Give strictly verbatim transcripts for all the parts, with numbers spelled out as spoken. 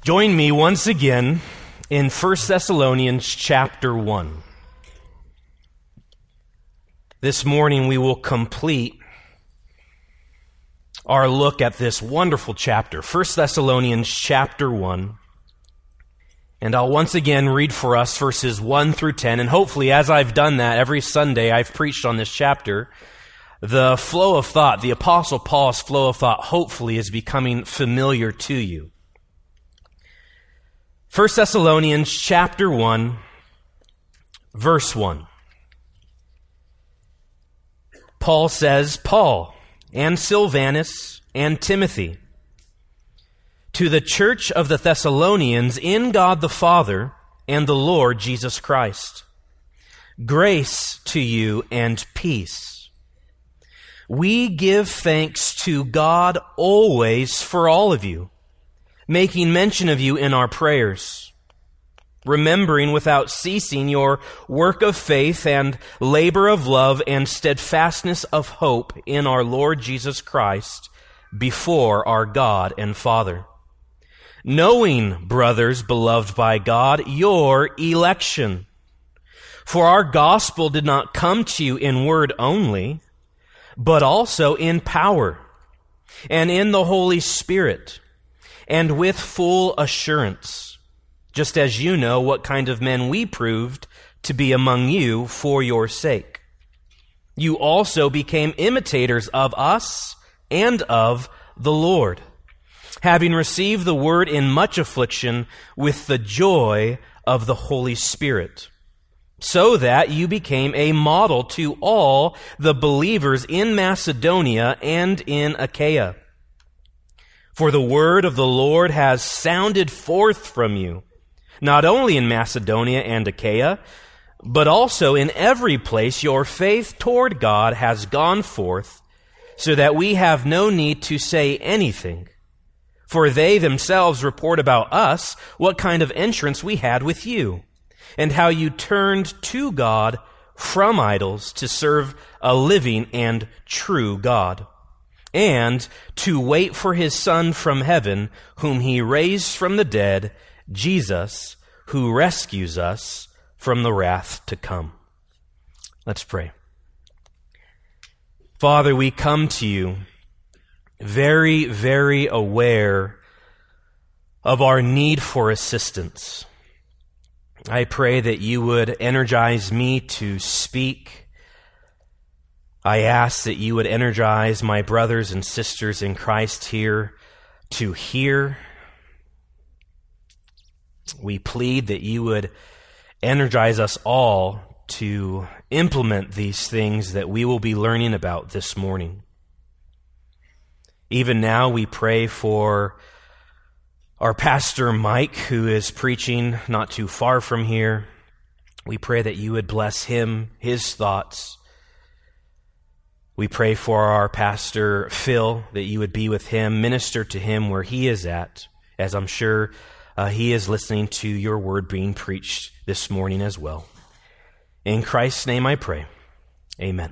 Join me once again in First Thessalonians chapter one. This morning we will complete our look at this wonderful chapter, First Thessalonians chapter one. And I'll once again read for us verses one through ten, and hopefully as I've done that every Sunday I've preached on this chapter, the flow of thought, the Apostle Paul's flow of thought, hopefully is becoming familiar to you. First Thessalonians chapter one, verse one. Paul says, Paul and Silvanus and Timothy, to the church of the Thessalonians in God the Father and the Lord Jesus Christ, grace to you and peace. We give thanks to God always for all of you, making mention of you in our prayers, remembering without ceasing your work of faith and labor of love and steadfastness of hope in our Lord Jesus Christ before our God and Father. Knowing, brothers beloved by God, your election. For our gospel did not come to you in word only, but also in power and in the Holy Spirit, and with full assurance, just as you know what kind of men we proved to be among you for your sake. You also became imitators of us and of the Lord, having received the word in much affliction with the joy of the Holy Spirit, so that you became a model to all the believers in Macedonia and in Achaia. For the word of the Lord has sounded forth from you, not only in Macedonia and Achaia, but also in every place your faith toward God has gone forth, so that we have no need to say anything. For they themselves report about us what kind of entrance we had with you, and how you turned to God from idols to serve a living and true God, and to wait for his Son from heaven, whom he raised from the dead, Jesus, who rescues us from the wrath to come. Let's pray. Father, we come to you very, very aware of our need for assistance. I pray that you would energize me to speak. I ask that you would energize my brothers and sisters in Christ here to hear. We plead that you would energize us all to implement these things that we will be learning about this morning. Even now we pray for our pastor Mike, who is preaching not too far from here. We pray that you would bless him, his thoughts. We pray for our pastor Phil, that you would be with him, minister to him where he is at, as I'm sure uh, he is listening to your word being preached this morning as well. In Christ's name I pray. Amen.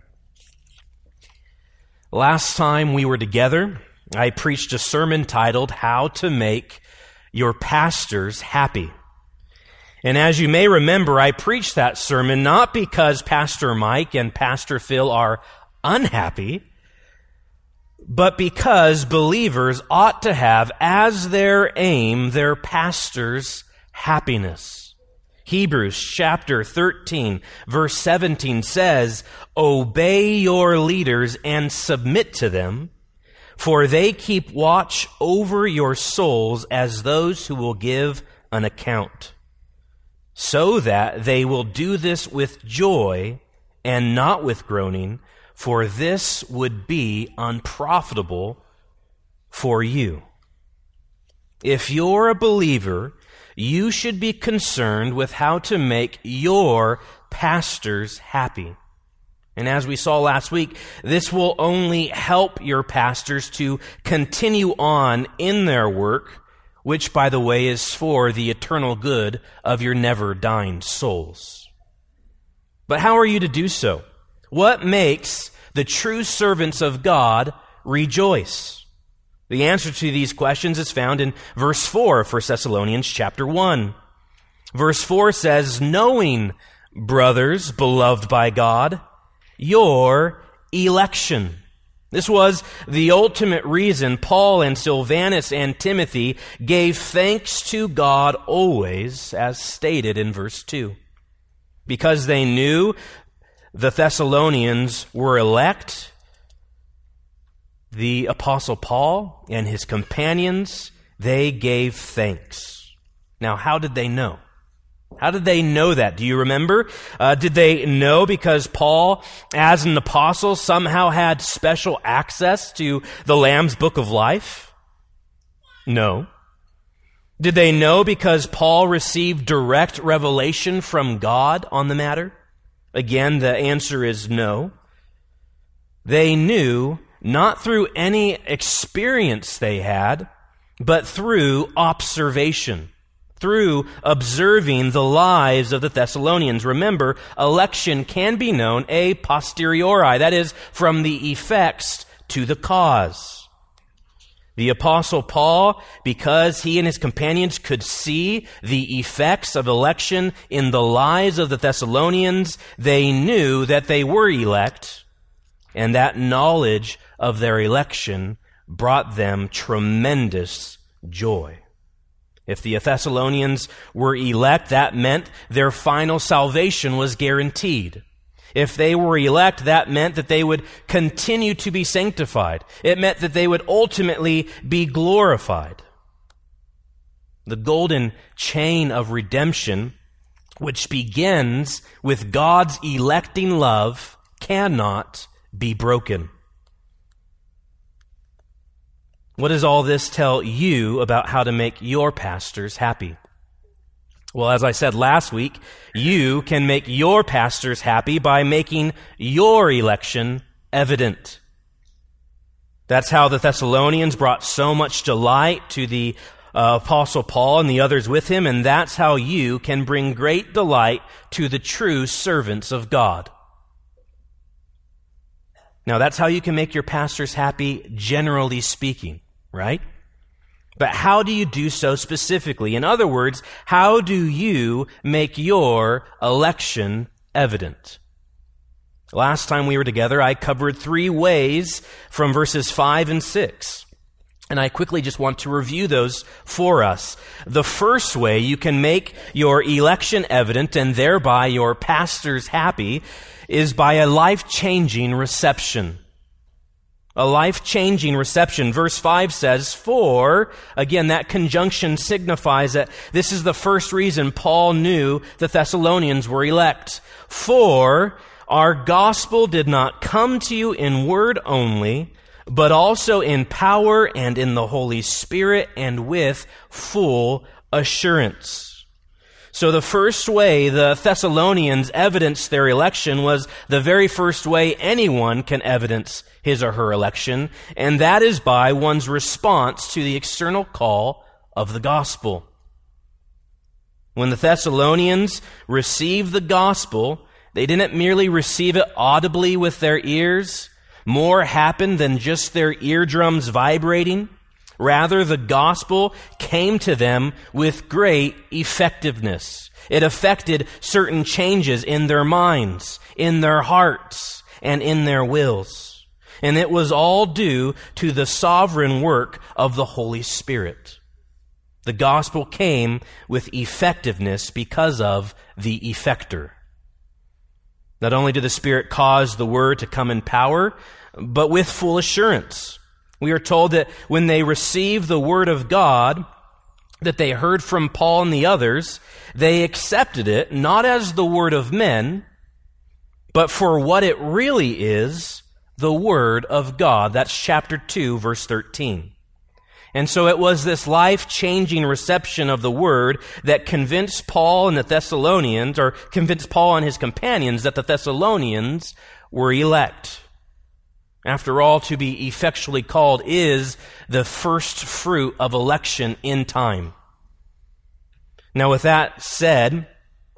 Last time we were together, I preached a sermon titled, How to Make Your Pastors Happy. And as you may remember, I preached that sermon not because Pastor Mike and Pastor Phil are unhappy, but because believers ought to have as their aim their pastor's happiness. Hebrews chapter thirteen, verse seventeen says, Obey your leaders and submit to them, for they keep watch over your souls as those who will give an account, so that they will do this with joy and not with groaning, for this would be unprofitable for you. If you're a believer, you should be concerned with how to make your pastors happy. And as we saw last week, this will only help your pastors to continue on in their work, which, by the way, is for the eternal good of your never-dying souls. But how are you to do so? What makes the true servants of God rejoice? The answer to these questions is found in verse four of First Thessalonians chapter one. Verse four says, knowing, brothers, beloved by God, your election. This was the ultimate reason Paul and Silvanus and Timothy gave thanks to God always, as stated in verse two. Because they knew the Thessalonians were elect, the Apostle Paul and his companions, they gave thanks. Now, how did they know? How did they know that? Do you remember? Uh, did they know because Paul, as an apostle, somehow had special access to the Lamb's Book of Life? No. Did they know because Paul received direct revelation from God on the matter? Again, the answer is no. They knew not through any experience they had, but through observation. Through observing the lives of the Thessalonians. Remember, election can be known a posteriori, that is, from the effects to the cause. The Apostle Paul, because he and his companions could see the effects of election in the lives of the Thessalonians, they knew that they were elect, and that knowledge of their election brought them tremendous joy. If the Thessalonians were elect, that meant their final salvation was guaranteed. If they were elect, that meant that they would continue to be sanctified. It meant that they would ultimately be glorified. The golden chain of redemption, which begins with God's electing love, cannot be broken. What does all this tell you about how to make your pastors happy? Well, as I said last week, you can make your pastors happy by making your election evident. That's how the Thessalonians brought so much delight to the uh, Apostle Paul and the others with him, and that's how you can bring great delight to the true servants of God. Now, that's how you can make your pastors happy, generally speaking. Right? But how do you do so specifically? In other words, how do you make your election evident? Last time we were together, I covered three ways from verses five and six. And I quickly just want to review those for us. The first way you can make your election evident and thereby your pastors happy is by a life-changing reception. A life-changing reception. Verse five says, for, again, that conjunction signifies that this is the first reason Paul knew the Thessalonians were elect. For, our gospel did not come to you in word only, but also in power and in the Holy Spirit and with full assurance. So the first way the Thessalonians evidenced their election was the very first way anyone can evidence his or her election, and that is by one's response to the external call of the gospel. When the Thessalonians received the gospel, they didn't merely receive it audibly with their ears. More happened than just their eardrums vibrating. Rather, the gospel came to them with great effectiveness. It affected certain changes in their minds, in their hearts, and in their wills. And it was all due to the sovereign work of the Holy Spirit. The gospel came with effectiveness because of the effector. Not only did the Spirit cause the word to come in power, but with full assurance. We are told that when they received the word of God that they heard from Paul and the others, they accepted it not as the word of men, but for what it really is, the word of God. That's chapter two, verse thirteen. And so it was this life-changing reception of the word that convinced Paul and the Thessalonians, or convinced Paul and his companions that the Thessalonians were elect. After all, to be effectually called is the first fruit of election in time. Now, with that said,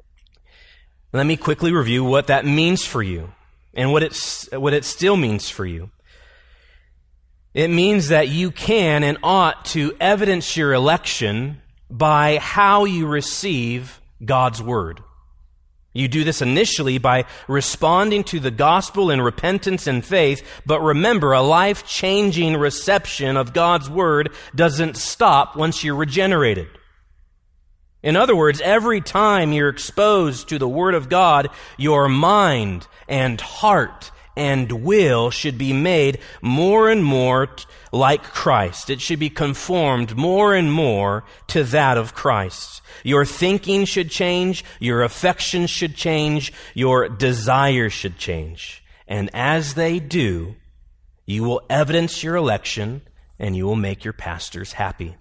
let me quickly review what that means for you and what it's, what it still means for you. It means that you can and ought to evidence your election by how you receive God's word. You do this initially by responding to the gospel in repentance and faith, but remember, a life-changing reception of God's word doesn't stop once you're regenerated. In other words, every time you're exposed to the word of God, your mind and heart and will should be made more and more t- like Christ. It should be conformed more and more to that of Christ. Your thinking should change, your affections should change, your desires should change. And as they do, you will evidence your election and you will make your pastors happy.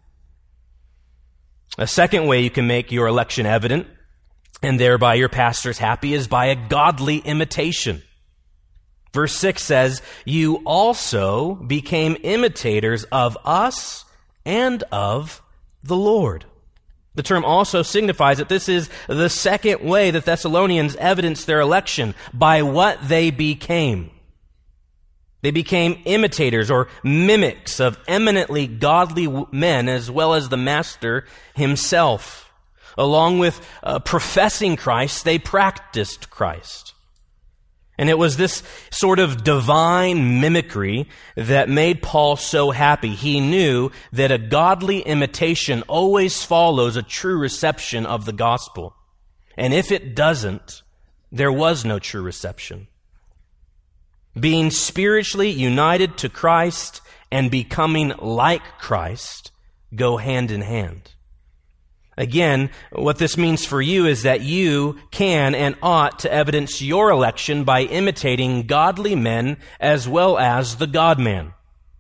A second way you can make your election evident and thereby your pastors happy is by a godly imitation. Verse six says, "You also became imitators of us and of the Lord." The term also signifies that this is the second way the Thessalonians evidenced their election, by what they became. They became imitators or mimics of eminently godly men as well as the Master himself. Along with uh, professing Christ, they practiced Christ. And it was this sort of divine mimicry that made Paul so happy. He knew that a godly imitation always follows a true reception of the gospel. And if it doesn't, there was no true reception. Being spiritually united to Christ and becoming like Christ go hand in hand. Again, what this means for you is that you can and ought to evidence your election by imitating godly men as well as the God-man.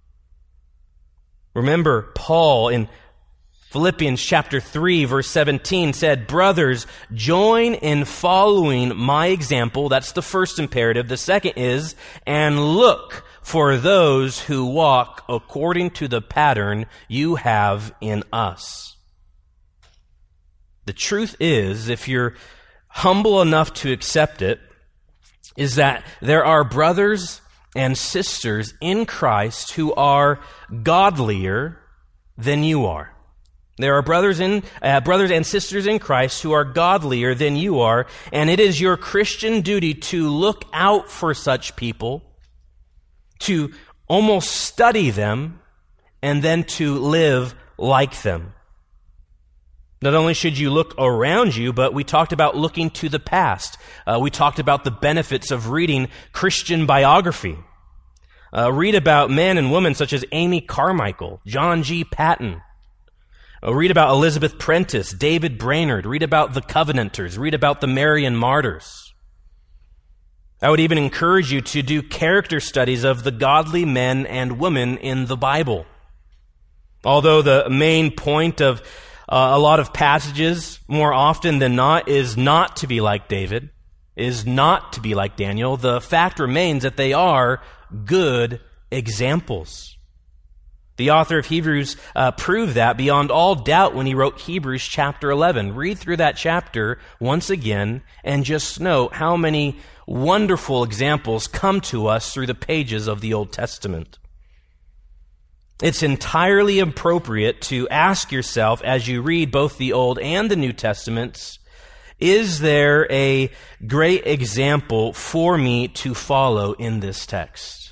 Remember, Paul in Philippians chapter three, verse seventeen said, "Brothers, join in following my example." That's the first imperative. The second is, "and look for those who walk according to the pattern you have in us." The truth is, if you're humble enough to accept it, is that there are brothers and sisters in Christ who are godlier than you are. There are brothers in uh, brothers and sisters in Christ who are godlier than you are, and it is your Christian duty to look out for such people, to almost study them, and then to live like them. Not only should you look around you, but we talked about looking to the past. Uh, we talked about the benefits of reading Christian biography. Uh, read about men and women such as Amy Carmichael, John G. Patton. Uh, read about Elizabeth Prentice, David Brainerd. Read about the Covenanters. Read about the Marian martyrs. I would even encourage you to do character studies of the godly men and women in the Bible. Although the main point of Uh, a lot of passages, more often than not, is not to be like David, is not to be like Daniel. The fact remains that they are good examples. The author of Hebrews uh, proved that beyond all doubt when he wrote Hebrews chapter eleven. Read through that chapter once again and just note how many wonderful examples come to us through the pages of the Old Testament. It's entirely appropriate to ask yourself as you read both the Old and the New Testaments, is there a great example for me to follow in this text?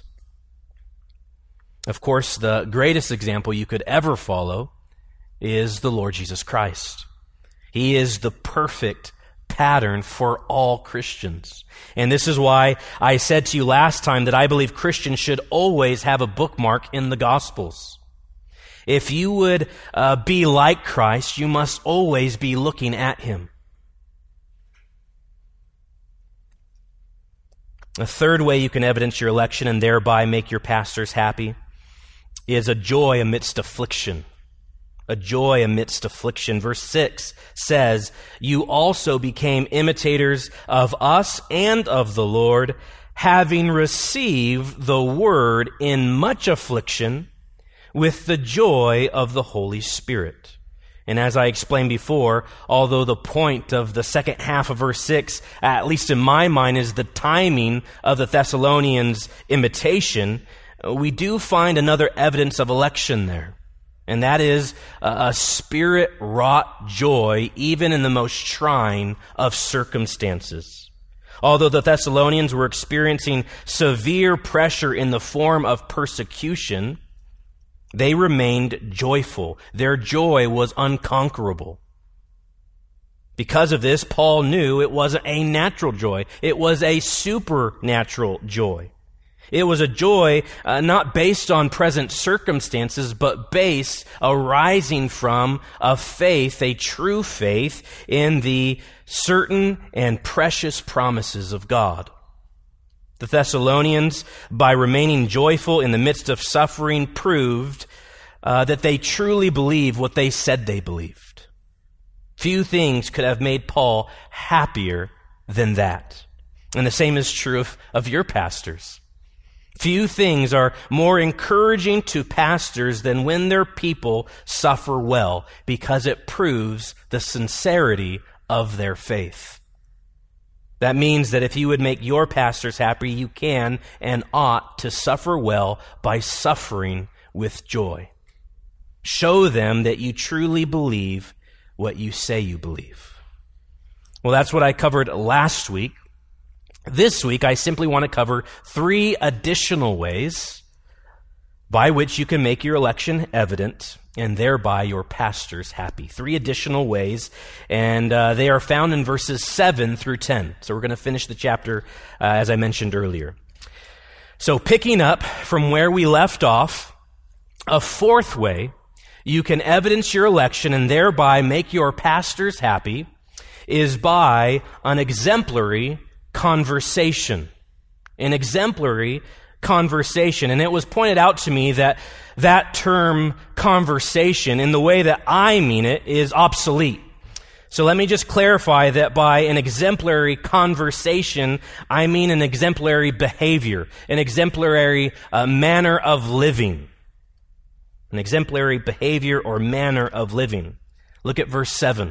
Of course, the greatest example you could ever follow is the Lord Jesus Christ. He is the perfect pattern for all Christians. And this is why I said to you last time that I believe Christians should always have a bookmark in the Gospels. If you would uh, be like Christ, you must always be looking at him. A third way you can evidence your election and thereby make your pastors happy is a joy amidst affliction. A joy amidst affliction. Verse six says, "You also became imitators of us and of the Lord, having received the word in much affliction with the joy of the Holy Spirit." And as I explained before, although the point of the second half of verse six, at least in my mind, is the timing of the Thessalonians' imitation, we do find another evidence of election there. And that is a spirit-wrought joy, even in the most trying of circumstances. Although the Thessalonians were experiencing severe pressure in the form of persecution, they remained joyful. Their joy was unconquerable. Because of this, Paul knew it wasn't a natural joy. It was a supernatural joy. It was a joy uh, not based on present circumstances, but based, arising from a faith, a true faith in the certain and precious promises of God. The Thessalonians, by remaining joyful in the midst of suffering, proved uh, that they truly believed what they said they believed. Few things could have made Paul happier than that. And the same is true of, of your pastors. Few things are more encouraging to pastors than when their people suffer well, because it proves the sincerity of their faith. That means that if you would make your pastors happy, you can and ought to suffer well by suffering with joy. Show them that you truly believe what you say you believe. Well, that's what I covered last week. This week, I simply want to cover three additional ways by which you can make your election evident and thereby your pastors happy. Three additional ways, and uh, they are found in verses seven through ten. So we're going to finish the chapter uh, as I mentioned earlier. So picking up from where we left off, a fourth way you can evidence your election and thereby make your pastors happy is by an exemplary conversation. An exemplary conversation. And it was pointed out to me that that term conversation, in the way that I mean it, is obsolete. So let me just clarify that by an exemplary conversation, I mean an exemplary behavior, an exemplary uh, manner of living. An exemplary behavior or manner of living. Look at verse seven.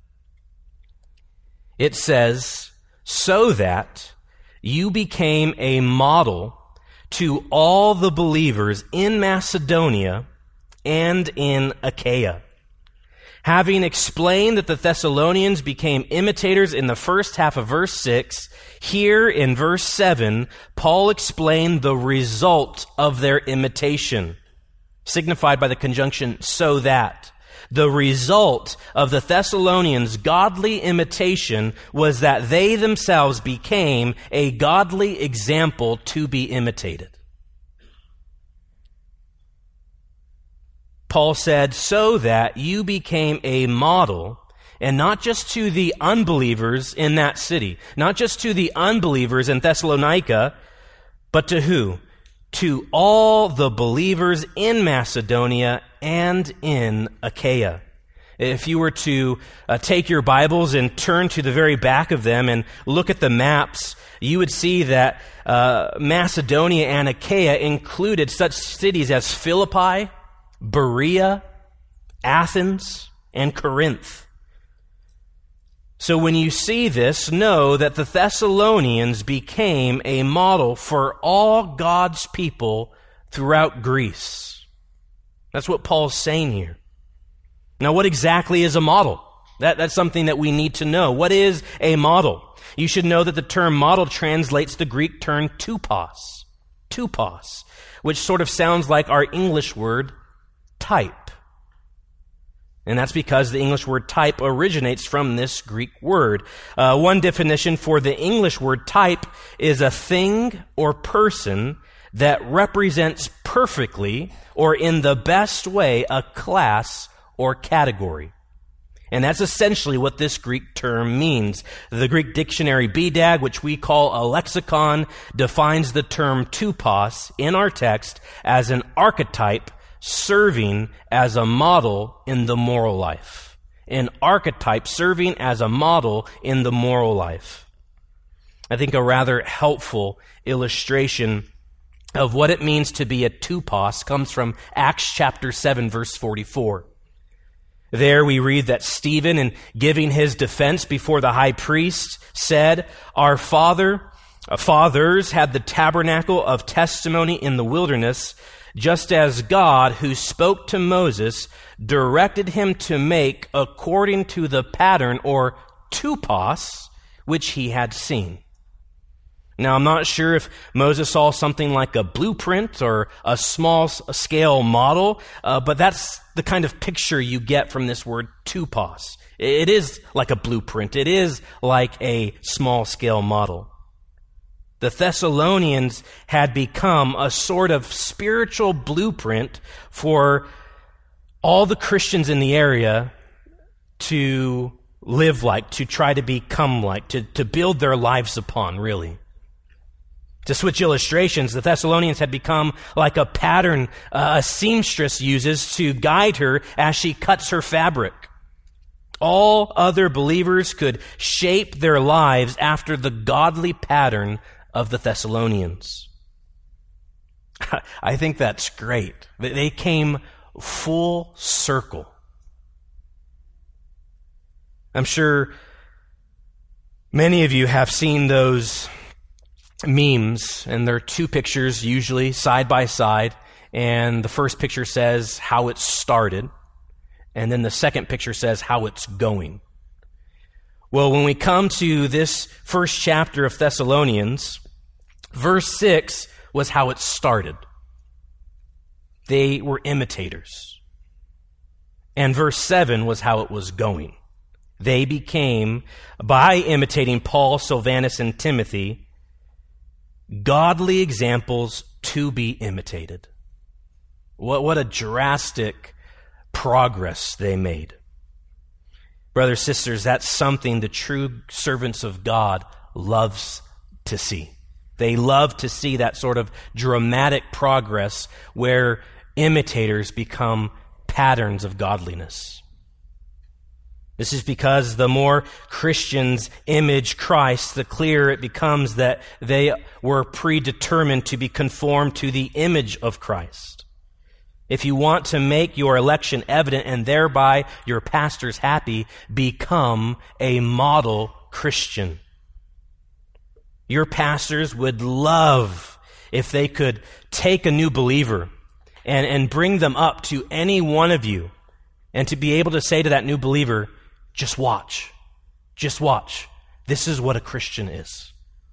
It says, so that you became a model to all the believers in Macedonia and in Achaia. Having explained that the Thessalonians became imitators in the first half of verse six, here in verse seven, Paul explained the result of their imitation, signified by the conjunction so that. The result of the Thessalonians' godly imitation was that they themselves became a godly example to be imitated. Paul said, so that you became a model, and not just to the unbelievers in that city, not just to the unbelievers in Thessalonica, but to who? To all the believers in Macedonia and in Achaia. If you were to uh, take your Bibles and turn to the very back of them and look at the maps, you would see that uh, Macedonia and Achaia included such cities as Philippi, Berea, Athens, and Corinth. So when you see this, know that the Thessalonians became a model for all God's people throughout Greece. That's what Paul's saying here. Now, what exactly is a model? That, that's something that we need to know. What is a model? You should know that the term model translates the Greek term tupos, tupos, which sort of sounds like our English word type. And that's because the English word type originates from this Greek word. Uh, one definition for the English word type is a thing or person that represents perfectly or in the best way a class or category. And that's essentially what this Greek term means. The Greek dictionary B D A G, which we call a lexicon, defines the term tupos in our text as an archetype serving as a model in the moral life. An archetype serving as a model in the moral life. I think a rather helpful illustration of what it means to be a tupos comes from Acts chapter seven, verse forty-four. There we read that Stephen, in giving his defense before the high priest, said, "Our Father, Fathers had the tabernacle of testimony in the wilderness, just as God, who spoke to Moses, directed him to make according to the pattern or tupos, which he had seen. Now, I'm not sure if Moses saw something like a blueprint or a small-scale model, uh, but that's the kind of picture you get from this word tupos. It is like a blueprint. It is like a small-scale model. The Thessalonians had become a sort of spiritual blueprint for all the Christians in the area to live like, to try to become like, to, to build their lives upon, really. To switch illustrations, the Thessalonians had become like a pattern uh, a seamstress uses to guide her as she cuts her fabric. All other believers could shape their lives after the godly pattern of the Thessalonians. I think that's great. They came full circle. I'm sure many of you have seen those memes, and there are two pictures usually side by side, and the first picture says how it started, and then the second picture says how it's going. Well, when we come to this first chapter of Thessalonians, verse six was how it started. They were imitators. And verse seven was how it was going. They became, by imitating Paul, Silvanus, and Timothy, godly examples to be imitated. What, what a drastic progress they made. Brothers, sisters, that's something the true servants of God loves to see. They love to see that sort of dramatic progress where imitators become patterns of godliness. This is because the more Christians image Christ, the clearer it becomes that they were predetermined to be conformed to the image of Christ. If you want to make your election evident and thereby your pastors happy, become a model Christian. Your pastors would love if they could take a new believer and, and bring them up to any one of you and to be able to say to that new believer, just watch, just watch. This is what a Christian is.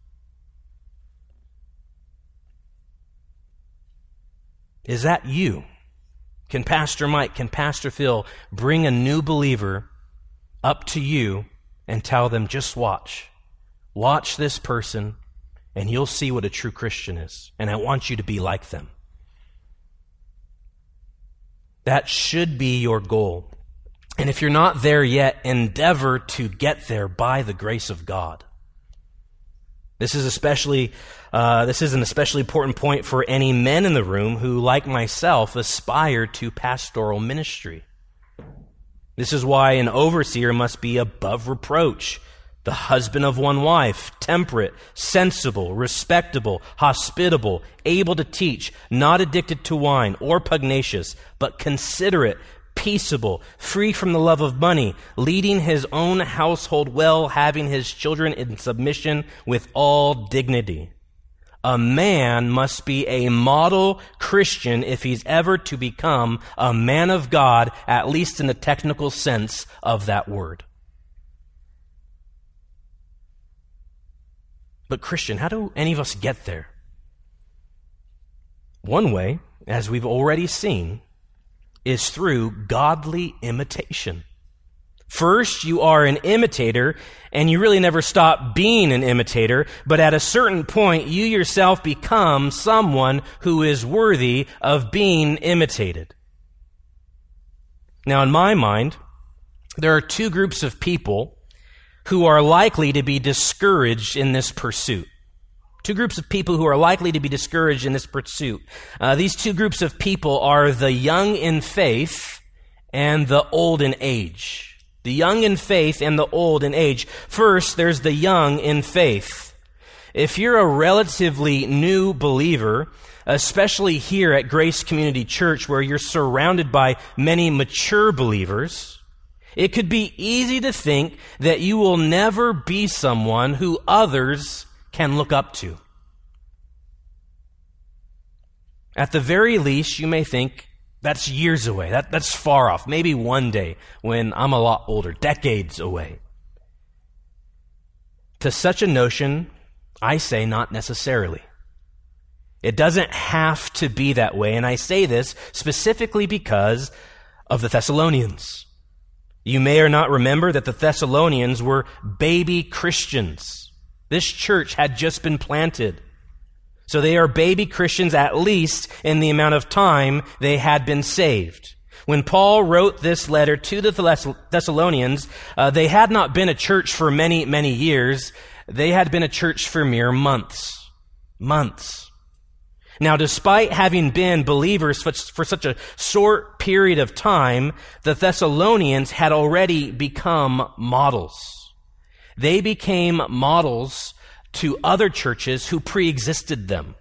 Is that you? Can Pastor Mike, can Pastor Phil bring a new believer up to you and tell them, just watch. Watch this person, and you'll see what a true Christian is. And I want you to be like them. That should be your goal. And if you're not there yet, endeavor to get there by the grace of God. This is especially, uh, this is an especially important point for any men in the room who, like myself, aspire to pastoral ministry. This is why an overseer must be above reproach, the husband of one wife, temperate, sensible, respectable, hospitable, able to teach, not addicted to wine or pugnacious, but considerate, peaceable, free from the love of money, leading his own household well, having his children in submission with all dignity. A man must be a model Christian if he's ever to become a man of God, at least in the technical sense of that word. But Christian, how do any of us get there? One way, as we've already seen, is through godly imitation. First, you are an imitator, and you really never stop being an imitator, but at a certain point, you yourself become someone who is worthy of being imitated. Now, in my mind, there are two groups of people who are likely to be discouraged in this pursuit. Two groups of people who are likely to be discouraged in this pursuit. Uh, these two groups of people are the young in faith and the old in age. The young in faith and the old in age. First, there's the young in faith. If you're a relatively new believer, especially here at Grace Community Church, where you're surrounded by many mature believers, it could be easy to think that you will never be someone who others can look up to. At the very least, you may think, that's years away. That, that's far off. Maybe one day when I'm a lot older, decades away. To such a notion, I say not necessarily. It doesn't have to be that way, and I say this specifically because of the Thessalonians. You may or not remember that the Thessalonians were baby Christians. This church had just been planted. So they are baby Christians, at least in the amount of time they had been saved. When Paul wrote this letter to the Thessalonians, uh, they had not been a church for many, many years. They had been a church for mere months. Months. Now, despite having been believers for, for such a short period of time, the Thessalonians had already become models. They became models to other churches who pre-existed them.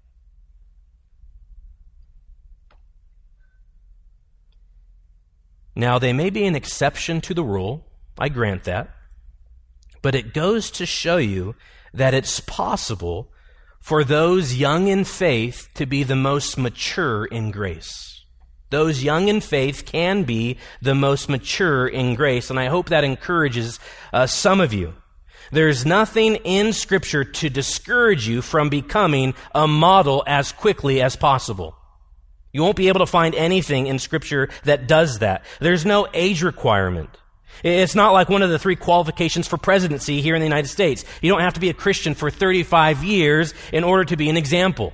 Now, they may be an exception to the rule, I grant that, but it goes to show you that it's possible for those young in faith to be the most mature in grace. Those young in faith can be the most mature in grace, and I hope that encourages uh, some of you. There's nothing in Scripture to discourage you from becoming a model as quickly as possible. You won't be able to find anything in Scripture that does that. There's no age requirement. It's not like one of the three qualifications for presidency here in the United States. You don't have to be a Christian for thirty-five years in order to be an example.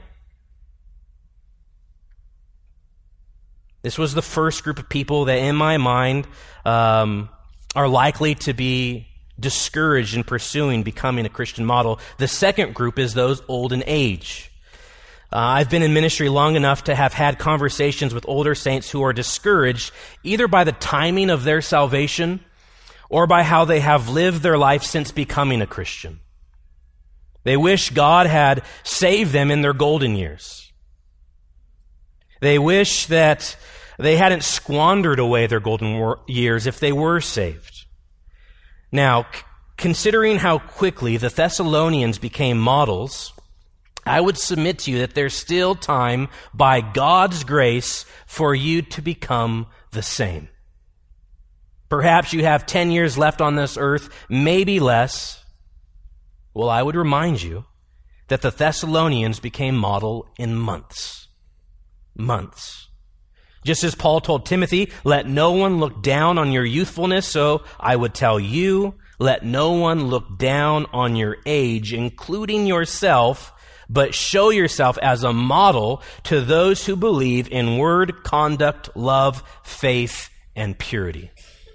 This was the first group of people that, in my mind, um, are likely to be discouraged in pursuing becoming a Christian model. The second group is those old in age. Uh, I've been in ministry long enough to have had conversations with older saints who are discouraged either by the timing of their salvation or by how they have lived their life since becoming a Christian. They wish God had saved them in their golden years. They wish that they hadn't squandered away their golden war- years if they were saved. Now, c- considering how quickly the Thessalonians became models, I would submit to you that there's still time by God's grace for you to become the same. Perhaps you have ten years left on this earth, maybe less. Well, I would remind you that the Thessalonians became model in months. Months. Just as Paul told Timothy, let no one look down on your youthfulness, so I would tell you, let no one look down on your age, including yourself, but show yourself as a model to those who believe in word, conduct, love, faith, and purity.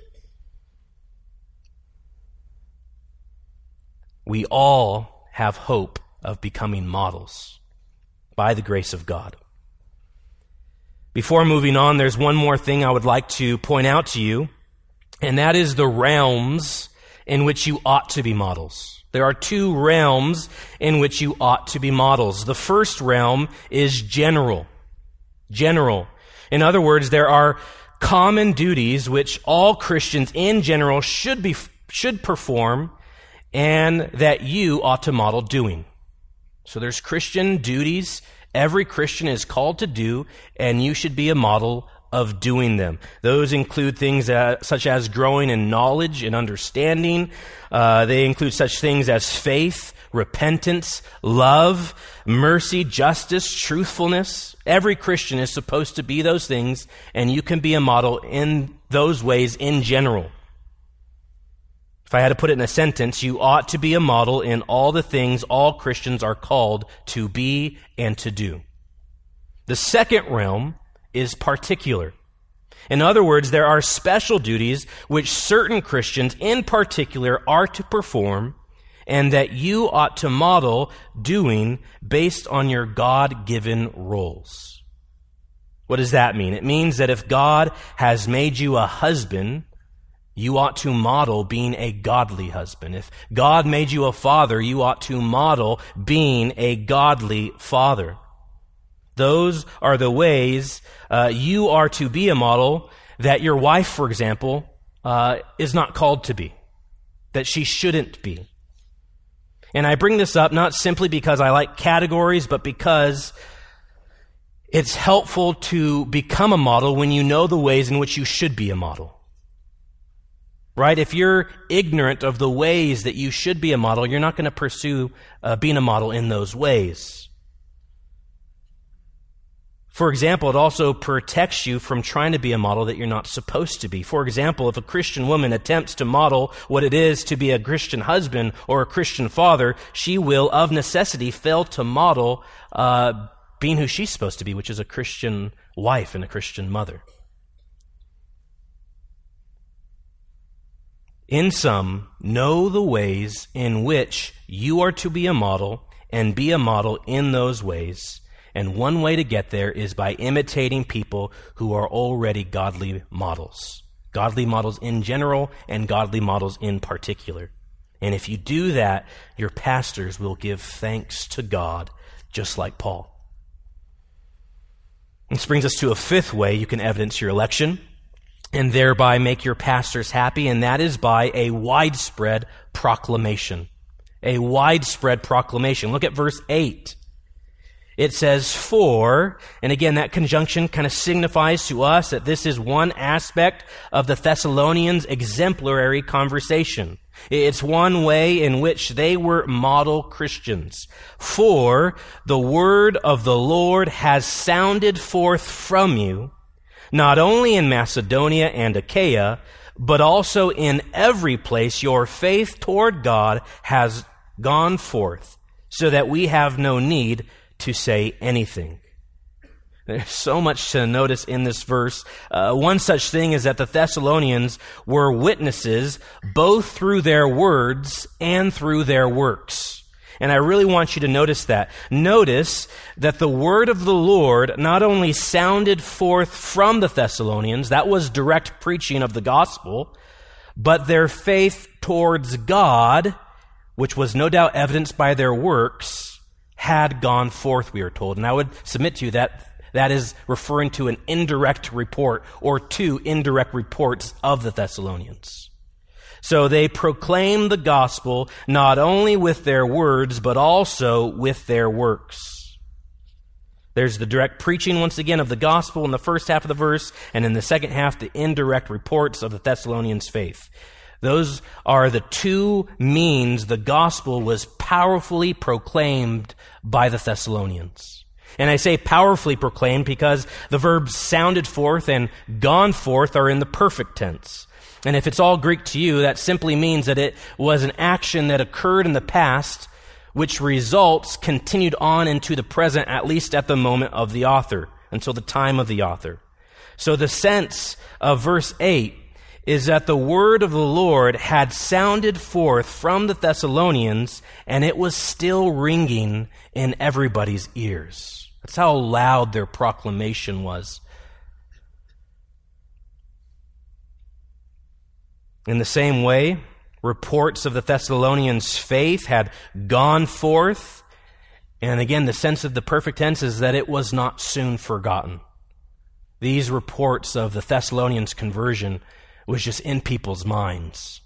We all have hope of becoming models by the grace of God. Before moving on, there's one more thing I would like to point out to you, and that is the realms in which you ought to be models. There are two realms in which you ought to be models. The first realm is general. General. In other words, there are common duties which all Christians in general should be should perform and that you ought to model doing. So there's Christian duties every Christian is called to do, and you should be a model of doing them. Those include things uh, such as growing in knowledge and understanding. Uh, they include such things as faith, repentance, love, mercy, justice, truthfulness. Every Christian is supposed to be those things, and you can be a model in those ways in general. If I had to put it in a sentence, you ought to be a model in all the things all Christians are called to be and to do. The second realm is particular. In other words, there are special duties which certain Christians in particular are to perform and that you ought to model doing based on your God-given roles. What does that mean? It means that if God has made you a husband, you ought to model being a godly husband. If God made you a father, you ought to model being a godly father. Those are the ways uh, you are to be a model that your wife, for example, uh, is not called to be, that she shouldn't be. And I bring this up not simply because I like categories, but because it's helpful to become a model when you know the ways in which you should be a model. Right? If you're ignorant of the ways that you should be a model, you're not going to pursue uh, being a model in those ways. For example, it also protects you from trying to be a model that you're not supposed to be. For example, if a Christian woman attempts to model what it is to be a Christian husband or a Christian father, she will, of necessity, fail to model uh, being who she's supposed to be, which is a Christian wife and a Christian mother. In sum, know the ways in which you are to be a model and be a model in those ways. And one way to get there is by imitating people who are already godly models. Godly models in general and godly models in particular. And if you do that, your pastors will give thanks to God, just like Paul. This brings us to a fifth way you can evidence your election and thereby make your pastors happy, and that is by a widespread proclamation. A widespread proclamation. Look at verse eight. It says, for, and again, that conjunction kind of signifies to us that this is one aspect of the Thessalonians' exemplary conversation. It's one way in which they were model Christians. For the word of the Lord has sounded forth from you, not only in Macedonia and Achaia, but also in every place your faith toward God has gone forth, so that we have no need to say anything. There's so much to notice in this verse. Uh, one such thing is that the Thessalonians were witnesses both through their words and through their works. And I really want you to notice that. Notice that the word of the Lord not only sounded forth from the Thessalonians, that was direct preaching of the gospel, but their faith towards God, which was no doubt evidenced by their works, had gone forth, we are told. And I would submit to you that that is referring to an indirect report or two indirect reports of the Thessalonians. So they proclaim the gospel not only with their words, but also with their works. There's the direct preaching, once again, of the gospel in the first half of the verse, and in the second half, the indirect reports of the Thessalonians' faith. Those are the two means the gospel was powerfully proclaimed by the Thessalonians. And I say powerfully proclaimed because the verbs sounded forth and gone forth are in the perfect tense. And if it's all Greek to you, that simply means that it was an action that occurred in the past, which results continued on into the present, at least at the moment of the author, until the time of the author. So the sense of verse eight is that the word of the Lord had sounded forth from the Thessalonians, and it was still ringing in everybody's ears. That's how loud their proclamation was. In the same way, reports of the Thessalonians' faith had gone forth, and again, the sense of the perfect tense is that it was not soon forgotten. These reports of the Thessalonians' conversion was just in people's minds.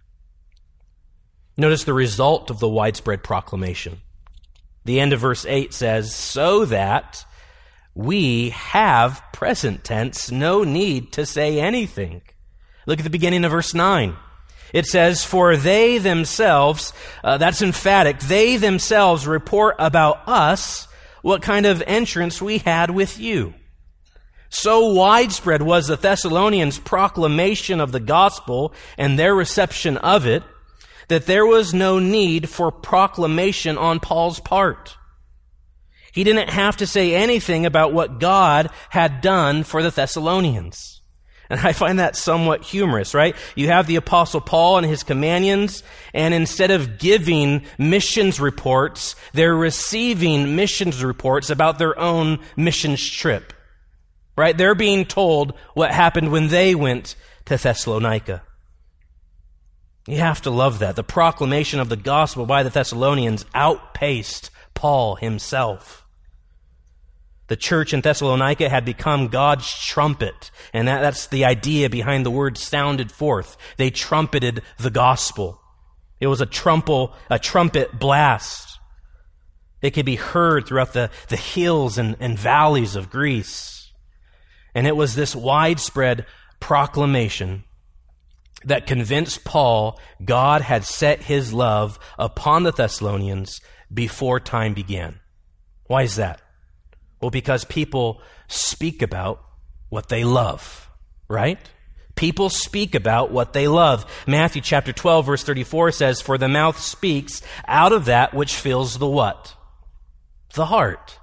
Notice the result of the widespread proclamation. The end of verse eight says, so that we have, present tense, no need to say anything. Look at the beginning of verse nine. It says, for they themselves, uh, that's emphatic, they themselves report about us what kind of entrance we had with you. So widespread was the Thessalonians' proclamation of the gospel and their reception of it, that there was no need for proclamation on Paul's part. He didn't have to say anything about what God had done for the Thessalonians. And I find that somewhat humorous, right? You have the Apostle Paul and his companions, and instead of giving missions reports, they're receiving missions reports about their own missions trip. Right? They're being told what happened when they went to Thessalonica. You have to love that. The proclamation of the gospel by the Thessalonians outpaced Paul himself. The church in Thessalonica had become God's trumpet, and that, that's the idea behind the word sounded forth. They trumpeted the gospel. It was a trumple, a trumpet blast. It could be heard throughout the, the hills and, and valleys of Greece. And it was this widespread proclamation that convinced Paul God had set his love upon the Thessalonians before time began. Why is that? Well, because people speak about what they love, right? People speak about what they love. Matthew chapter twelve, verse thirty-four says, "For the mouth speaks out of that which fills the what? The heart."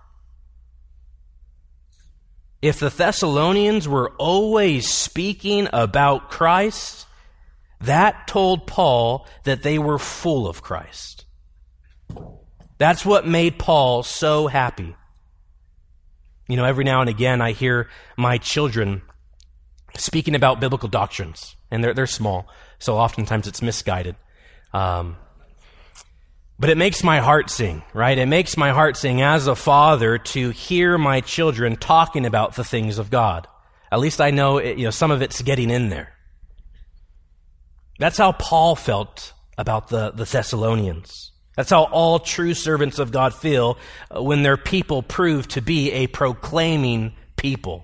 If the Thessalonians were always speaking about Christ, that told Paul that they were full of Christ. That's what made Paul so happy. You know, every now and again I hear my children speaking about biblical doctrines, and they're, they're small, so oftentimes it's misguided. Um, but it makes my heart sing, right? It makes my heart sing as a father to hear my children talking about the things of God. At least I know, it, you know, some of it's getting in there. That's how Paul felt about the, the Thessalonians. That's how all true servants of God feel when their people prove to be a proclaiming people.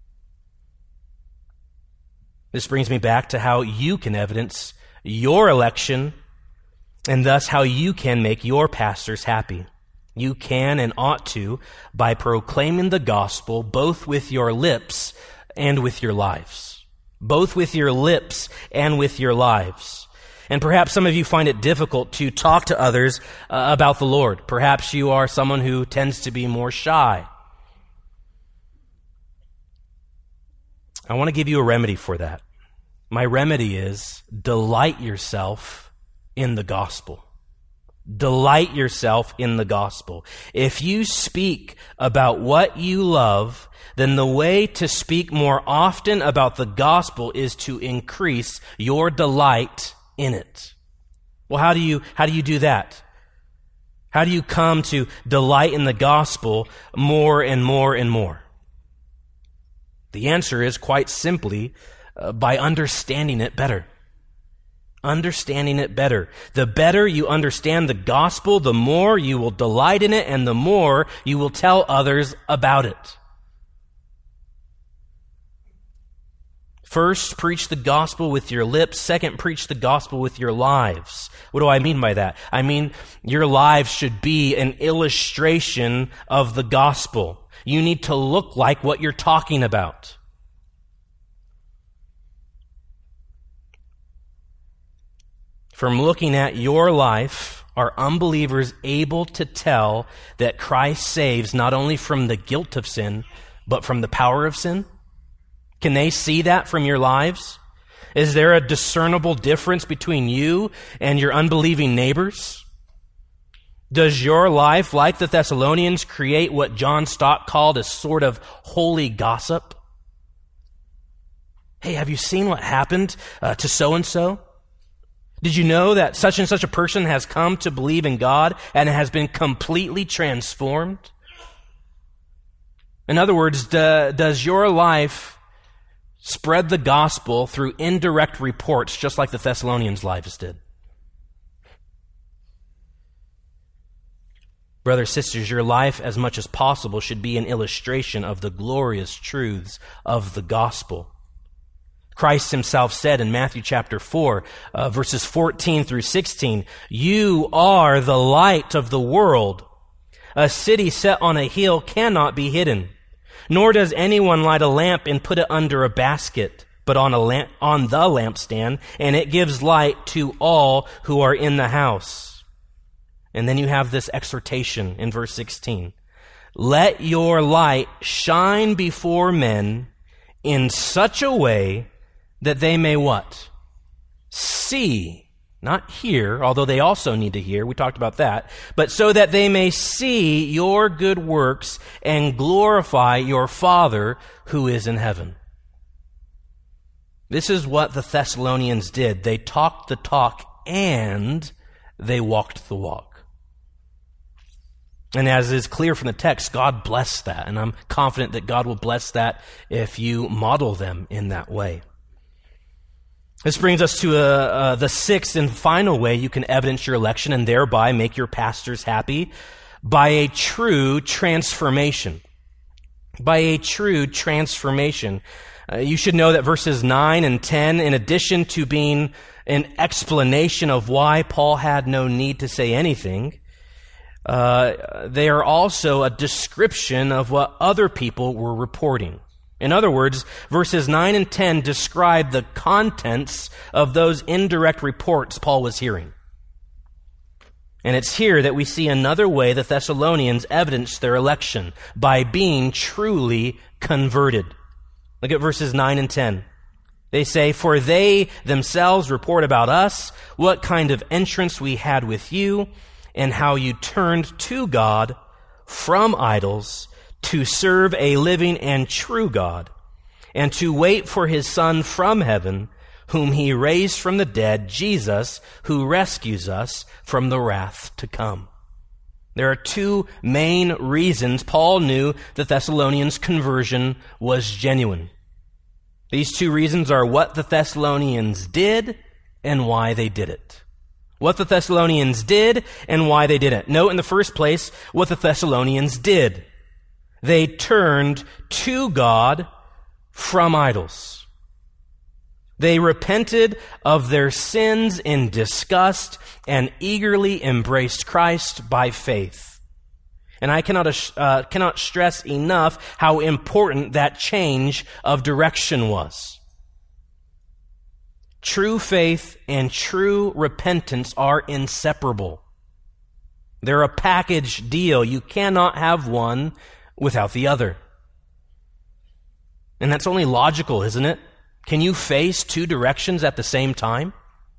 This brings me back to how you can evidence your election and thus how you can make your pastors happy. You can and ought to by proclaiming the gospel both with your lips and with your lives. Both with your lips and with your lives. And perhaps some of you find it difficult to talk to others uh, about the Lord. Perhaps you are someone who tends to be more shy. I want to give you a remedy for that. My remedy is delight yourself in the gospel. Delight yourself in the gospel. If you speak about what you love, then the way to speak more often about the gospel is to increase your delight in it. Well, how do you, how do you do that? How do you come to delight in the gospel more and more and more? The answer is quite simply uh, by understanding it better. Understanding it better. The better you understand the gospel, the more you will delight in it and the more you will tell others about it. First, preach the gospel with your lips. Second, preach the gospel with your lives. What do I mean by that? I mean, your lives should be an illustration of the gospel. You need to look like what you're talking about. From looking at your life, are unbelievers able to tell that Christ saves not only from the guilt of sin, but from the power of sin? Can they see that from your lives? Is there a discernible difference between you and your unbelieving neighbors? Does your life, like the Thessalonians, create what John Stott called a sort of holy gossip? Hey, have you seen what happened uh, to so-and-so? Did you know that such and such a person has come to believe in God and has been completely transformed? In other words, do, does your life spread the gospel through indirect reports, just like the Thessalonians' lives did? Brothers, sisters, your life, as much as possible, should be an illustration of the glorious truths of the gospel. Christ himself said in Matthew chapter four, uh, verses fourteen through sixteen, "You are the light of the world. A city set on a hill cannot be hidden. Nor does anyone light a lamp and put it under a basket, but on a lamp, on the lampstand, and it gives light to all who are in the house." And then you have this exhortation in verse sixteen. "Let your light shine before men in such a way that they may" what? "See." Not hear, although they also need to hear. We talked about that. "But so that they may see your good works and glorify your Father who is in heaven." This is what the Thessalonians did. They talked the talk and they walked the walk. And as is clear from the text, God blessed that. And I'm confident that God will bless that if you model them in that way. This brings us to uh, uh, the sixth and final way you can evidence your election and thereby make your pastors happy, by a true transformation. By a true transformation. Uh, you should know that verses nine and ten, in addition to being an explanation of why Paul had no need to say anything, uh, they are also a description of what other people were reporting. In other words, verses nine and ten describe the contents of those indirect reports Paul was hearing. And it's here that we see another way the Thessalonians evidenced their election, by being truly converted. Look at verses nine and ten. They say, "For they themselves report about us what kind of entrance we had with you, and how you turned to God from idols to serve a living and true God, and to wait for his Son from heaven, whom he raised from the dead, Jesus, who rescues us from the wrath to come." There are two main reasons Paul knew the Thessalonians' conversion was genuine. These two reasons are what the Thessalonians did and why they did it. What the Thessalonians did and why they did it. Note in the first place what the Thessalonians did. They turned to God from idols. They repented of their sins in disgust and eagerly embraced Christ by faith. And I cannot uh, cannot stress enough how important that change of direction was. True faith and true repentance are inseparable. They're a package deal. You cannot have one without the other. And that's only logical, isn't it? Can you face two directions at the same time?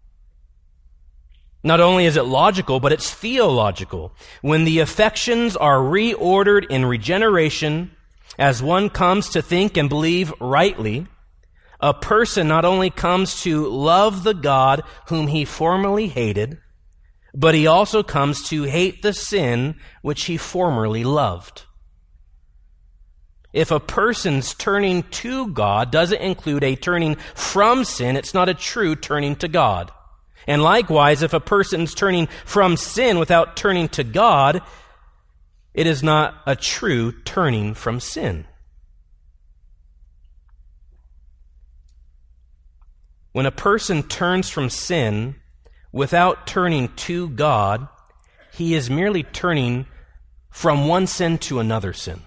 Not only is it logical, but it's theological. When the affections are reordered in regeneration, as one comes to think and believe rightly, a person not only comes to love the God whom he formerly hated, but he also comes to hate the sin which he formerly loved. If a person's turning to God doesn't include a turning from sin, it's not a true turning to God. And likewise, if a person's turning from sin without turning to God, it is not a true turning from sin. When a person turns from sin without turning to God, he is merely turning from one sin to another sin.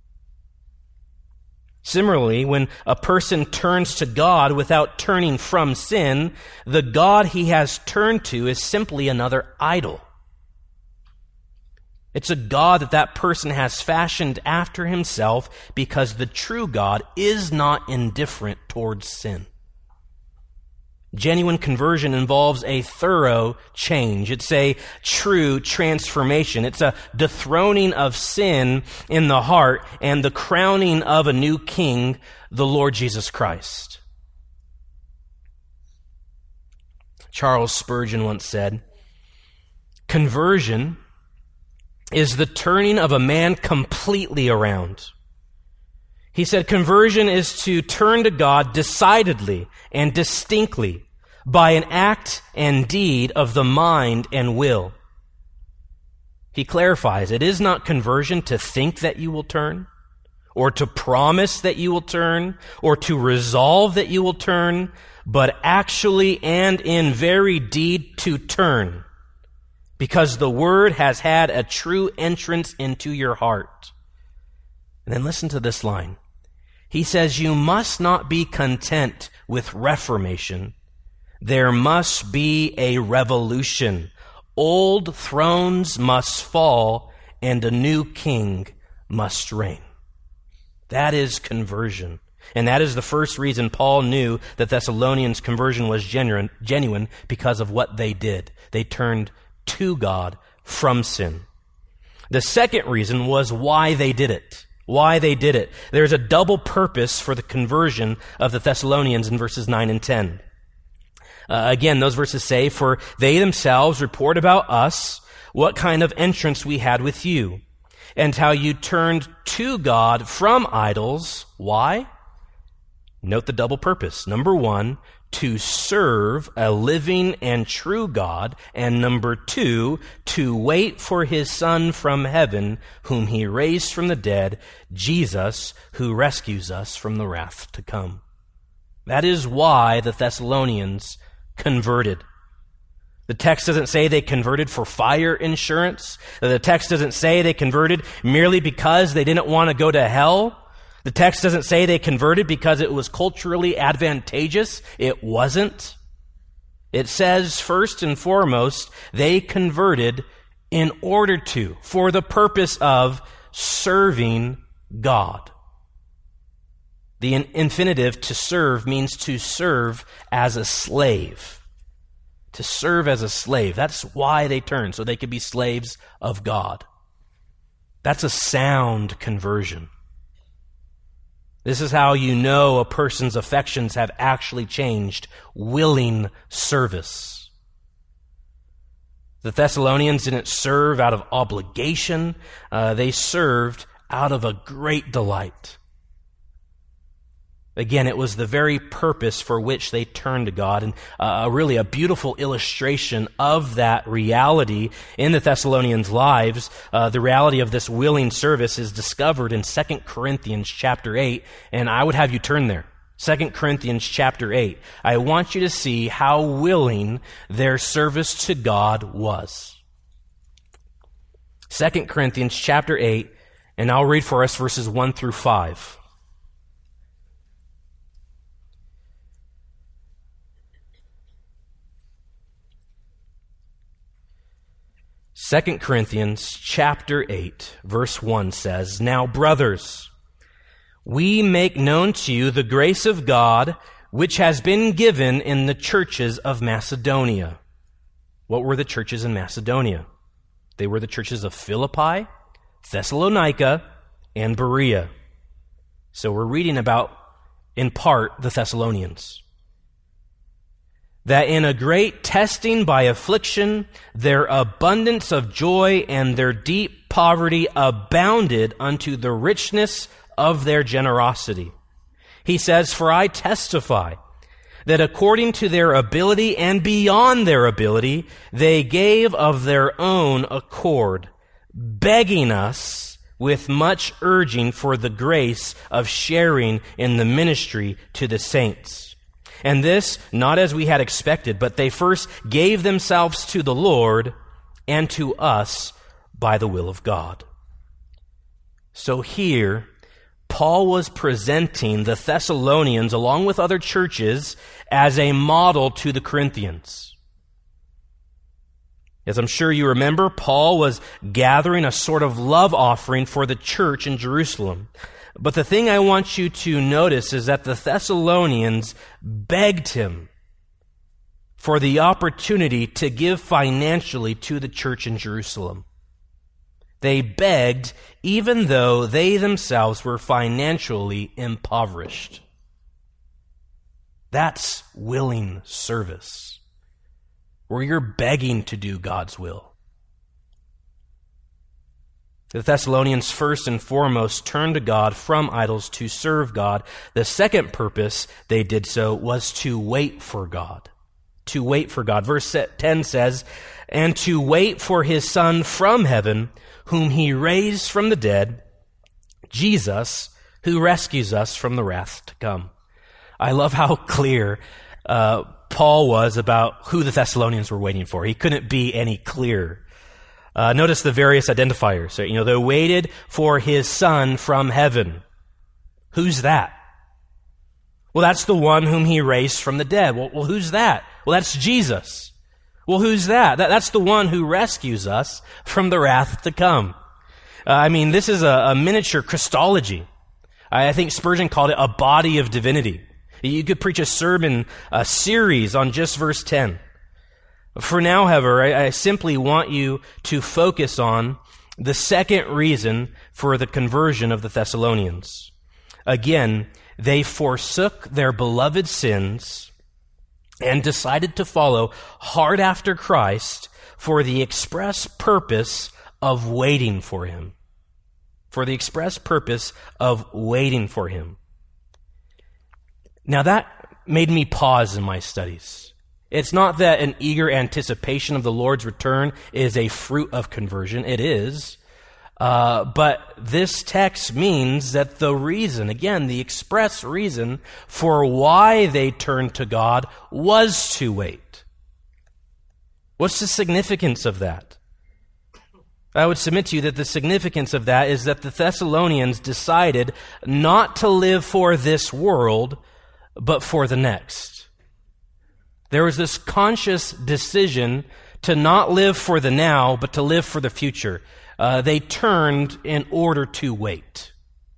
Similarly, when a person turns to God without turning from sin, the God he has turned to is simply another idol. It's a God that that person has fashioned after himself, because the true God is not indifferent towards sin. Genuine conversion involves a thorough change. It's a true transformation. It's a dethroning of sin in the heart and the crowning of a new king, the Lord Jesus Christ. Charles Spurgeon once said, "Conversion is the turning of a man completely around." He said, conversion is to turn to God decidedly and distinctly by an act and deed of the mind and will. He clarifies, it is not conversion to think that you will turn, or to promise that you will turn, or to resolve that you will turn, but actually and in very deed to turn, because the Word has had a true entrance into your heart. And then listen to this line. He says, you must not be content with reformation. There must be a revolution. Old thrones must fall, and a new king must reign. That is conversion. And that is the first reason Paul knew that Thessalonians' conversion was genuine, genuine because of what they did. They turned to God from sin. The second reason was why they did it. Why they did it. There's a double purpose for the conversion of the Thessalonians in verses nine and ten. Uh, again, those verses say, for they themselves report about us what kind of entrance we had with you, and how you turned to God from idols. Why? Note the double purpose. Number one, to serve a living and true God, and number two, to wait for his Son from heaven, whom he raised from the dead, Jesus, who rescues us from the wrath to come. That is why the Thessalonians converted. The text doesn't say they converted for fire insurance. The text doesn't say they converted merely because they didn't want to go to hell. The text doesn't say they converted because it was culturally advantageous. It wasn't. It says, first and foremost, they converted in order to, for the purpose of serving God. The infinitive to serve means to serve as a slave. To serve as a slave. That's why they turned, so they could be slaves of God. That's a sound conversion. This is how you know a person's affections have actually changed. Willing service. The Thessalonians didn't serve out of obligation. Uh, they served out of a great delight. Again, it was the very purpose for which they turned to God. And uh, really a beautiful illustration of that reality in the Thessalonians' lives. Uh, the reality of this willing service is discovered in Second Corinthians chapter eight. And I would have you turn there. Second Corinthians chapter eight. I want you to see how willing their service to God was. Second Corinthians chapter eight, and I'll read for us verses one through five. Second Corinthians chapter eight, verse one says, "Now, brothers, we make known to you the grace of God which has been given in the churches of Macedonia." What were the churches in Macedonia? They were the churches of Philippi, Thessalonica, and Berea. So we're reading about, in part, the Thessalonians. "That in a great testing by affliction, their abundance of joy and their deep poverty abounded unto the richness of their generosity." He says, "For I testify that according to their ability and beyond their ability, they gave of their own accord, begging us with much urging for the grace of sharing in the ministry to the saints. And this, not as we had expected, but they first gave themselves to the Lord and to us by the will of God." So here, Paul was presenting the Thessalonians, along with other churches, as a model to the Corinthians. As I'm sure you remember, Paul was gathering a sort of love offering for the church in Jerusalem. But the thing I want you to notice is that the Thessalonians begged him for the opportunity to give financially to the church in Jerusalem. They begged even though they themselves were financially impoverished. That's willing service, where you're begging to do God's will. The Thessalonians first and foremost turned to God from idols to serve God. The second purpose they did so was to wait for God. To wait for God. Verse ten says, "And to wait for his Son from heaven, whom he raised from the dead, Jesus, who rescues us from the wrath to come." I love how clear uh, Paul was about who the Thessalonians were waiting for. He couldn't be any clearer. Uh, notice the various identifiers. You know, they waited for his Son from heaven. Who's that? Well, that's the one whom he raised from the dead. Well, well who's that? Well, that's Jesus. Well, who's that? that that's the one who rescues us from the wrath to come. Uh, I mean, this is a, a miniature Christology. I, I think Spurgeon called it a body of divinity. You could preach a sermon a series on just verse ten. For now, however, I, I simply want you to focus on the second reason for the conversion of the Thessalonians. Again, they forsook their beloved sins and decided to follow hard after Christ for the express purpose of waiting for him. For the express purpose of waiting for him. Now that made me pause in my studies. It's not that an eager anticipation of the Lord's return is a fruit of conversion. It is. Uh, but this text means that the reason, again, the express reason for why they turned to God was to wait. What's the significance of that? I would submit to you that the significance of that is that the Thessalonians decided not to live for this world, but for the next. There was this conscious decision to not live for the now, but to live for the future. Uh, they turned in order to wait.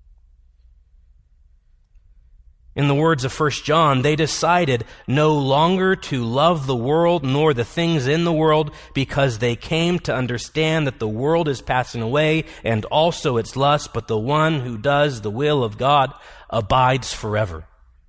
In the words of First John, they decided no longer to love the world nor the things in the world, because they came to understand that the world is passing away and also its lust, but the one who does the will of God abides forever.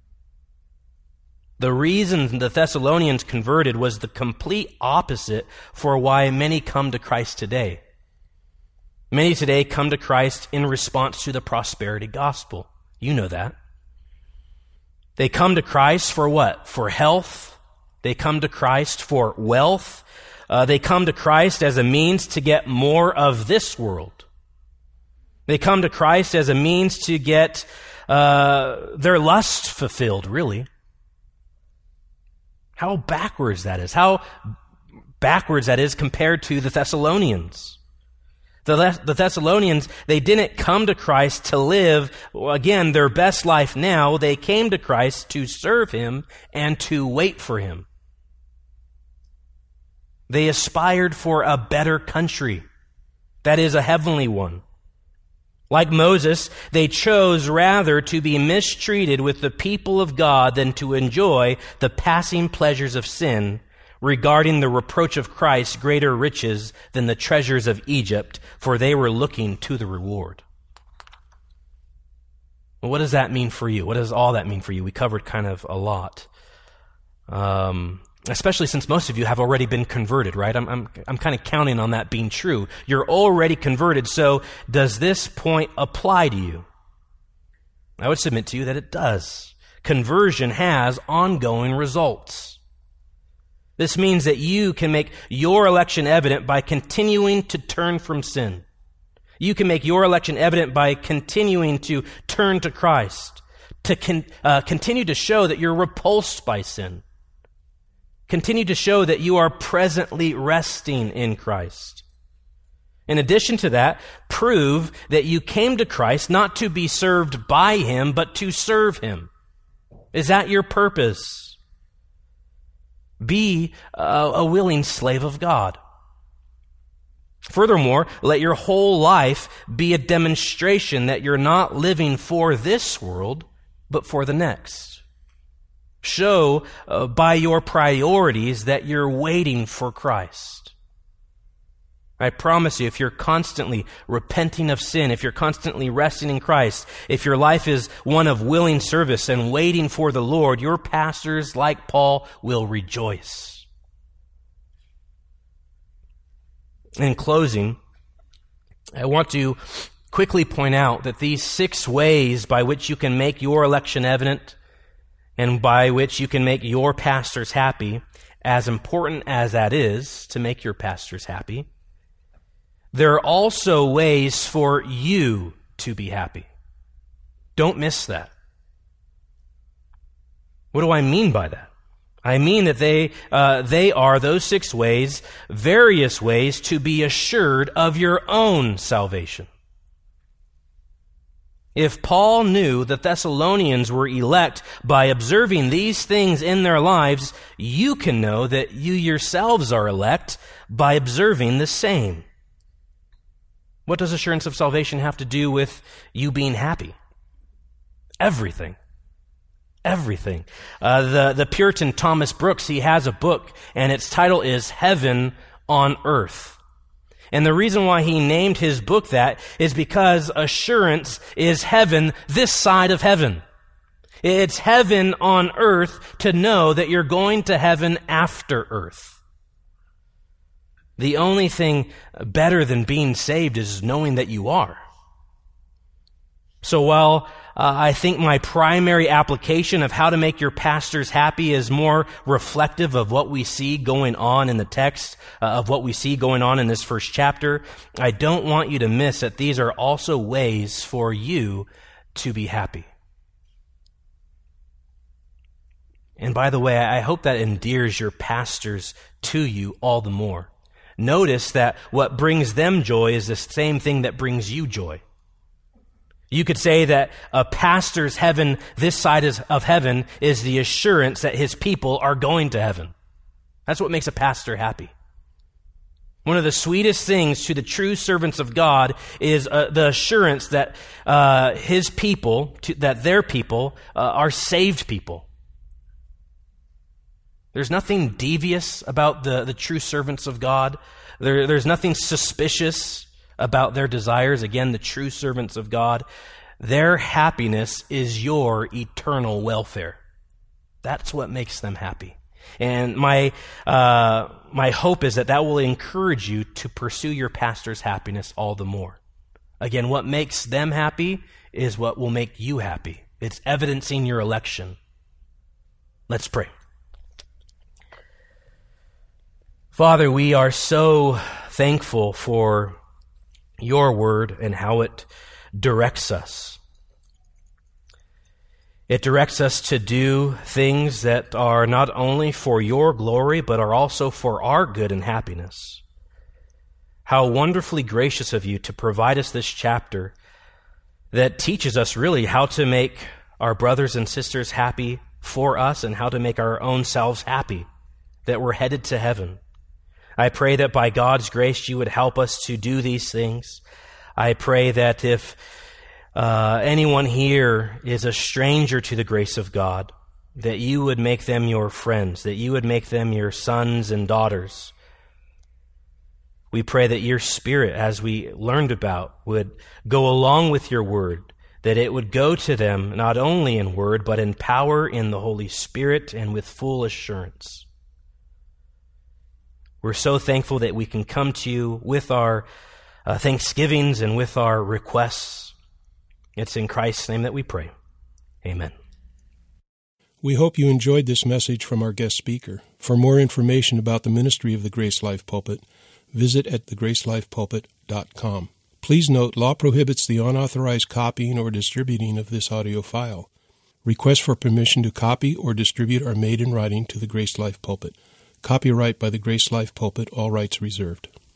The reason the Thessalonians converted was the complete opposite for why many come to Christ today. Many today come to Christ in response to the prosperity gospel. You know that. They come to Christ for what? For health. They come to Christ for wealth. Uh, they come to Christ as a means to get more of this world. They come to Christ as a means to get uh, their lust fulfilled, really. How backwards that is. How backwards that is compared to the Thessalonians. The, the Thessalonians, they didn't come to Christ to live, again, their best life now. They came to Christ to serve Him and to wait for Him. They aspired for a better country, that is, a heavenly one. Like Moses, they chose rather to be mistreated with the people of God than to enjoy the passing pleasures of sin, regarding the reproach of Christ greater riches than the treasures of Egypt, for they were looking to the reward. Well, what does that mean for you? What does all that mean for you? We covered kind of a lot. Um, especially since most of you have already been converted, right? I'm, I'm, I'm kind of counting on that being true. You're already converted, so does this point apply to you? I would submit to you that it does. Conversion has ongoing results. This means that you can make your election evident by continuing to turn from sin. You can make your election evident by continuing to turn to Christ, to con- uh, continue to show that you're repulsed by sin. Continue to show that you are presently resting in Christ. In addition to that, prove that you came to Christ not to be served by Him, but to serve Him. Is that your purpose? Be a, a willing slave of God. Furthermore, let your whole life be a demonstration that you're not living for this world, but for the next. Show uh, by your priorities that you're waiting for Christ. I promise you, if you're constantly repenting of sin, if you're constantly resting in Christ, if your life is one of willing service and waiting for the Lord, your pastors, like Paul, will rejoice. In closing, I want to quickly point out that these six ways by which you can make your election evident and by which you can make your pastors happy, as important as that is to make your pastors happy, there are also ways for you to be happy. Don't miss that. What do I mean by that? I mean that they uh, they are, those six ways, various ways to be assured of your own salvation. If Paul knew the Thessalonians were elect by observing these things in their lives, you can know that you yourselves are elect by observing the same. What does assurance of salvation have to do with you being happy? Everything. Everything. Uh, the, the Puritan Thomas Brooks, he has a book, and its title is Heaven on Earth. And the reason why he named his book that is because assurance is heaven this side of heaven. It's heaven on earth to know that you're going to heaven after earth. The only thing better than being saved is knowing that you are. So while uh, I think my primary application of how to make your pastors happy is more reflective of what we see going on in the text, uh, of what we see going on in this first chapter, I don't want you to miss that these are also ways for you to be happy. And by the way, I hope that endears your pastors to you all the more. Notice that what brings them joy is the same thing that brings you joy. You could say that a pastor's heaven, this side of heaven, is the assurance that his people are going to heaven. That's what makes a pastor happy. One of the sweetest things to the true servants of God is uh, the assurance that uh, his people, to, that their people, uh, are saved people. There's nothing devious about the, the true servants of God. There, there's nothing suspicious about their desires. Again, the true servants of God. Their happiness is your eternal welfare. That's what makes them happy. And my uh, my hope is that that will encourage you to pursue your pastor's happiness all the more. Again, what makes them happy is what will make you happy. It's evidencing your election. Let's pray. Father, we are so thankful for your word and how it directs us. It directs us to do things that are not only for your glory, but are also for our good and happiness. How wonderfully gracious of you to provide us this chapter that teaches us really how to make our brothers and sisters happy for us and how to make our own selves happy, that we're headed to heaven. I pray that by God's grace you would help us to do these things. I pray that if uh, anyone here is a stranger to the grace of God, that you would make them your friends, that you would make them your sons and daughters. We pray that your Spirit, as we learned about, would go along with your word, that it would go to them not only in word, but in power in the Holy Spirit and with full assurance. We're so thankful that we can come to you with our uh, thanksgivings and with our requests. It's in Christ's name that we pray. Amen. We hope you enjoyed this message from our guest speaker. For more information about the ministry of the Grace Life Pulpit, visit at the grace life pulpit dot com. Please note, law prohibits the unauthorized copying or distributing of this audio file. Requests for permission to copy or distribute are made in writing to the Grace Life Pulpit. Copyright by the Grace Life Pulpit, all rights reserved.